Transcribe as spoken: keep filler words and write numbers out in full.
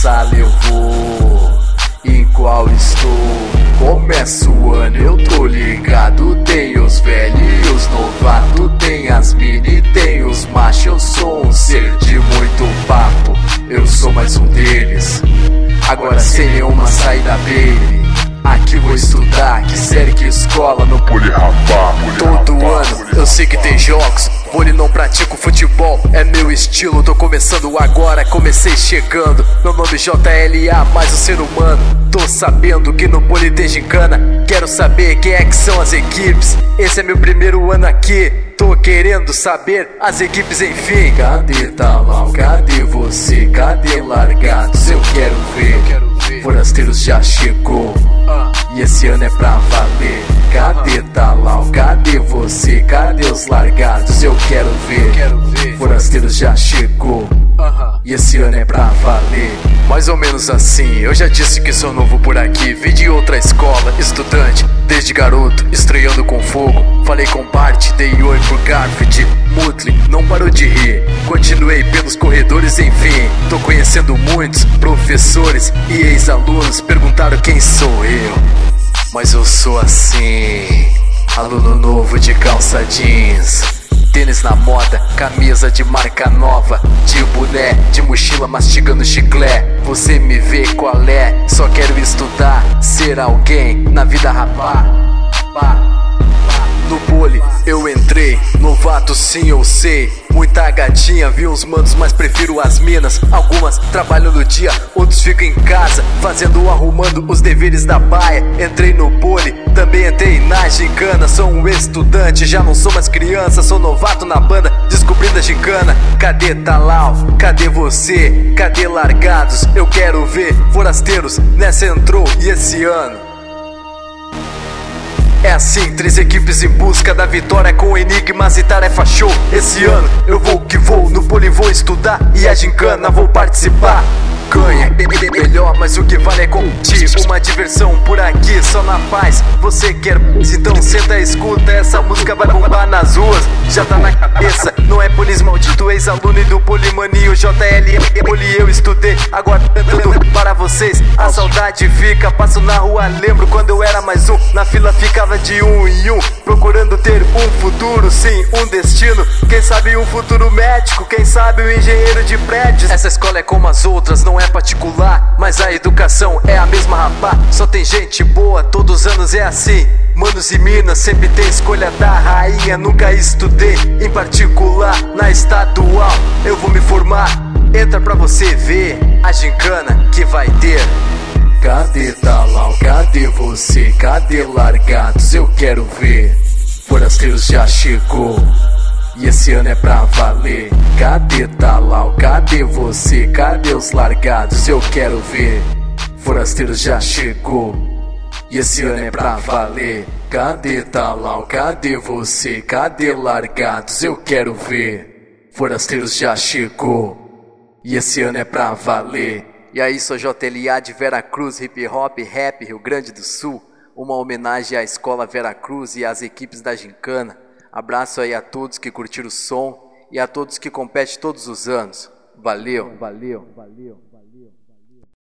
sala eu vou, em qual estou? Começa o ano, eu tô ligado. Tem os velhos e os novatos, tem as mini, tem os machos. Eu sou um ser de muito papo, eu sou mais um deles. Agora sem nenhuma saída, baby. Aqui vou estudar, que série, que escola, no poli rapá. Todo ano eu sei que tem jogos, vôlei não pratico, futebol é meu estilo. Tô começando agora, comecei chegando. Meu nome J L A, mais um ser humano. Tô sabendo que no poli tem gincana. Quero saber quem é que são as equipes. Esse é meu primeiro ano aqui, tô querendo saber as equipes, enfim. Cadê Talal, cadê você, cadê Largados? Eu quero ver. Forasteiros já chegou, e esse ano é pra valer. Cadê Talal, cadê você, cadê os Largados? Eu quero ver. Forasteiros já chegou, e esse ano é pra valer. Mais ou menos assim, eu já disse que sou novo por aqui. Vim de outra escola, estudante, desde garoto, estreando com fogo. Falei com Bart, dei oi pro Garfield. Mutley não parou de rir, continuei pelos corredores, enfim. Tô conhecendo muitos professores e ex-alunos. Perguntaram quem sou eu, mas eu sou assim, aluno novo de calça jeans, tênis na moda, camisa de marca nova, de boné, de mochila mastigando chiclé. Você me vê qual é? Só quero estudar, ser alguém na vida, rapá. No poli eu entrei, novato sim eu sei. Muita gatinha, vi uns manos, mas prefiro as minas. Algumas trabalham no dia, outros ficam em casa, fazendo ou arrumando os deveres da baia. Entrei no poli, também entrei na gincana. Sou um estudante, já não sou mais criança. Sou novato na banda, descobrindo a gincana. Cadê Talal, cadê você, cadê Largados? Eu quero ver. Forasteiros nessa entrou, e esse ano é assim, três equipes em busca da vitória, com enigmas e tarefa show. Esse ano eu vou que vou, no poli vou estudar e a gincana vou participar. Ganha, melhor, mas o que vale é competir. Uma diversão por aqui, só na paz. Você quer, então senta e escuta. Essa música vai bombar nas ruas, já tá na cabeça. Não é polis maldito, ex-aluno e do Polimania. O J L A, poli eu estudei, agora cantando para vocês. A saudade fica, passo na rua, lembro quando eu era mais um. Na fila ficava de um em um, procurando ter um futuro, sim, um destino. Quem sabe um futuro médico, quem sabe um engenheiro de prédios. Essa escola é como as outras, não é particular, mas a educação é a mesma, rapá. Só tem gente boa, todos os anos é assim. Manos e minas, sempre tem escolha da rainha. Nunca estudei em particular, na estadual eu vou me formar. Entra pra você ver a gincana que vai ter. Cadê Talal, cadê você, cadê Largados? Eu quero ver. Forasteiros já chegou, e esse ano é pra valer. Cadê Talal, cadê você, cadê os Largados? Eu quero ver. Forasteiros já chegou, e esse ano é pra valer. Cadê Talal, cadê você, cadê Largados? Eu quero ver. Forasteiros já chegou, e esse ano é pra valer. E aí, sou J L A de Veracruz, hip hop, rap, Rio Grande do Sul. Uma homenagem à Escola Veracruz e às equipes da gincana. Abraço aí a todos que curtiram o som e a todos que competem todos os anos. Valeu, valeu, valeu.